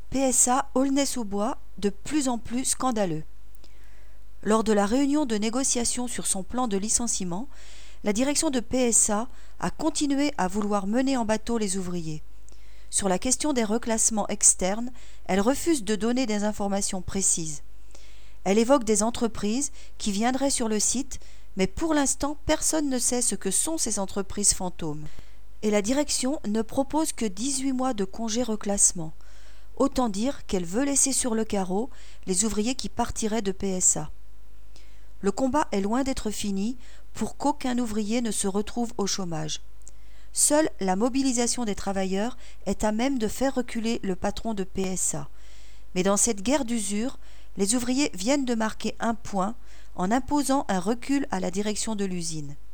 PSA Aulnay-sous-Bois de plus en plus scandaleux. Lors de la réunion de négociation sur son plan de licenciement, la direction de PSA a continué à vouloir mener en bateau les ouvriers. Sur la question des reclassements externes, elle refuse de donner des informations précises. Elle évoque des entreprises qui viendraient sur le site, mais pour l'instant, personne ne sait ce que sont ces entreprises fantômes. Et la direction ne propose que 18 mois de congé reclassement. Autant dire qu'elle veut laisser sur le carreau les ouvriers qui partiraient de PSA. Le combat est loin d'être fini pour qu'aucun ouvrier ne se retrouve au chômage. Seule la mobilisation des travailleurs est à même de faire reculer le patron de PSA. Mais dans cette guerre d'usure, les ouvriers viennent de marquer un point en imposant un recul à la direction de l'usine.